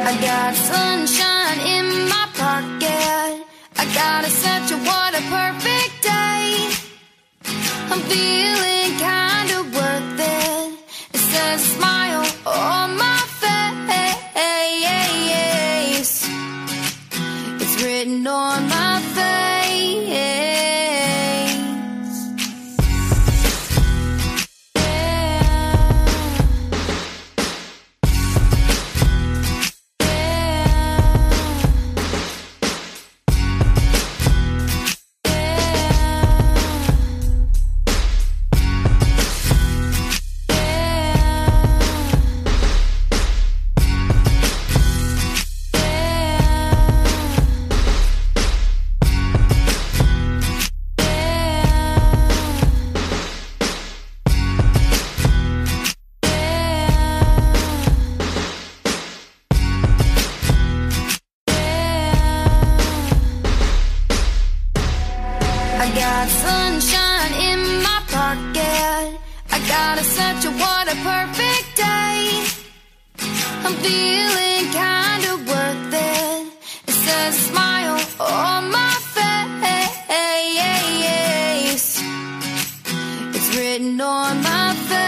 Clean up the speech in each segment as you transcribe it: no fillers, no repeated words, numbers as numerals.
I got sunshine in my pocket. I got such a what a perfect day. I'm feeling kinda worth it. It says a smile on my face. It's written on my face. I got sunshine in my pocket. I got such a what a perfect day. I'm feeling kinda worth it. It says a smile on my face. It's written on my face.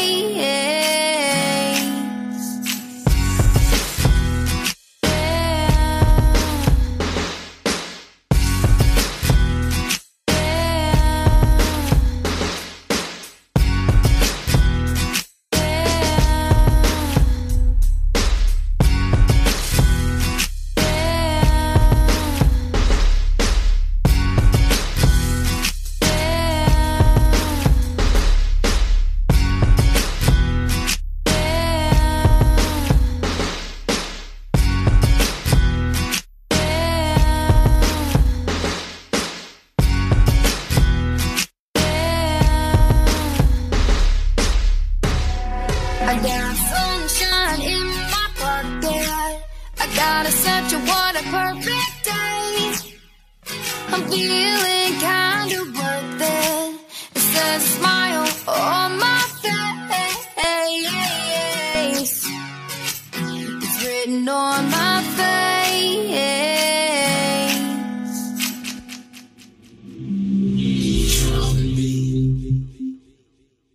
I got sunshine in my pocket. I got such a what a perfect day. I'm feeling kinda worth it. It says a smile on my face. It's written on my